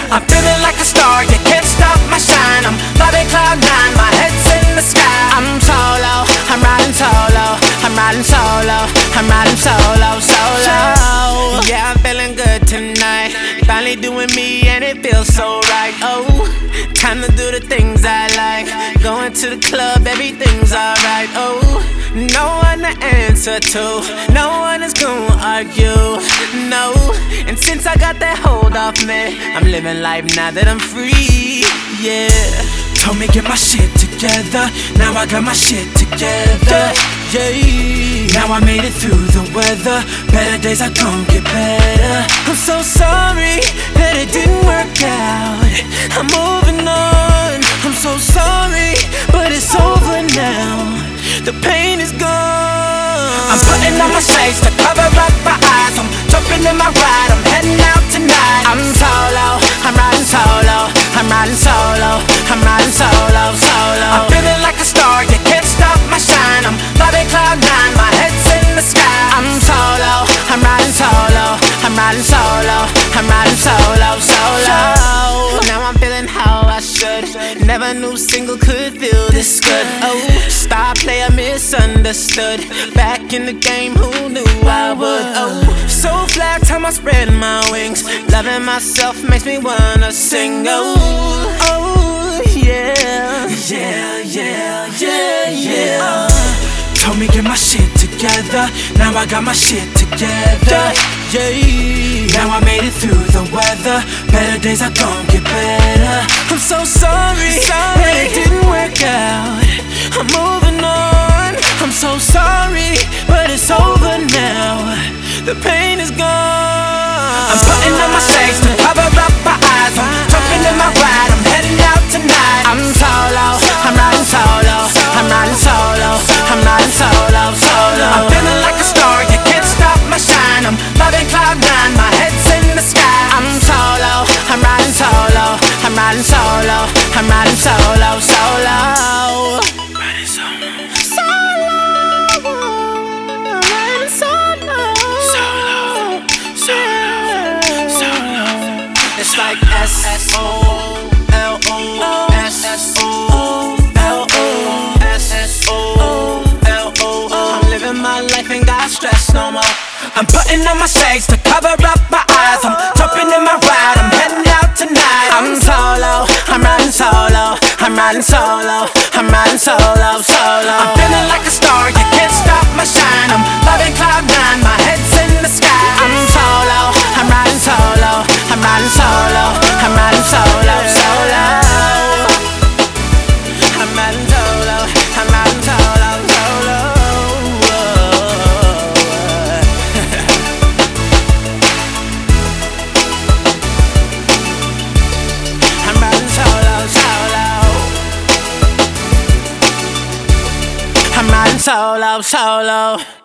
I'm feeling like a star, you can't stop my shine. I'm flying cloud nine, my head's in the sky. I'm solo, I'm riding solo, I'm riding solo, I'm riding solo, solo. Yeah, I'm feeling good tonight. Finally doing me and it feels so right. Oh, time to do the things I like. Going to the club, everything's alright. Oh, no one to answer to, no one is gonna argue, no. And since I got that hold off me, I'm living life now that I'm free, yeah. Told me get my shit together, now I got my shit together, yeah. Now I made it through the weather, better days are gon' get better. I'm so sorry that it didn't work out, I'm moving on. I'm so sorry, but it's over now, the pain is gone. I'm putting on my shades to cover up my eyes. I'm jumping in my ride, I'm heading out tonight. I'm solo, I'm riding solo, I'm riding solo, I'm riding solo, solo. I'm feeling like a star, you can't stop my shine. I'm flying cloud nine, my head's in the sky. I'm solo, I'm riding solo, I'm riding solo, I'm riding solo, solo. Now I'm feeling how I should. Never knew single could feel this good. Oh, star player misunderstood. Back in the game, who knew I would? Oh, so fly, time I spread my wings. Loving myself makes me wanna sing. Oh, oh, yeah, yeah, yeah, yeah, yeah. Told me get my shit together, now I got my shit together, yeah. Now I made it through the weather, better days are gon' get better. I'm so sorry that it didn't work out, I'm moving on. I'm so sorry, but it's over now, the pain is gone. I'm putting on my shades to cover up my eyes. I'm jumping in my ride, I'm heading out tonight. I'm solo, I'm riding solo, I'm riding solo, I'm riding solo, solo. I'm feeling like a star, you can't stop my shine. I'm flying cloud nine, my head's in the sky. I'm solo, I'm riding solo, I'm riding solo, I'm riding solo, solo. Riding solo, solo, I'm riding solo, solo, solo, solo. It's like S-O-L-O, S-O-L-O, S-O-L-O. I'm living my life, ain't got stress no more. I'm putting on my shades to cover up my eyes. I'm jumping in my ride, I'm heading out tonight. I'm solo, I'm riding solo, I'm riding solo, I'm riding solo, solo. I'm feeling like a star, you can't stop my shine. I'm flying cloud nine, my head's in the sky. I'm solo, I'm riding solo, I'm riding solo, I'm riding solo, solo. I'm riding solo, I'm riding solo, solo. I'm riding solo, solo. I'm riding solo, solo.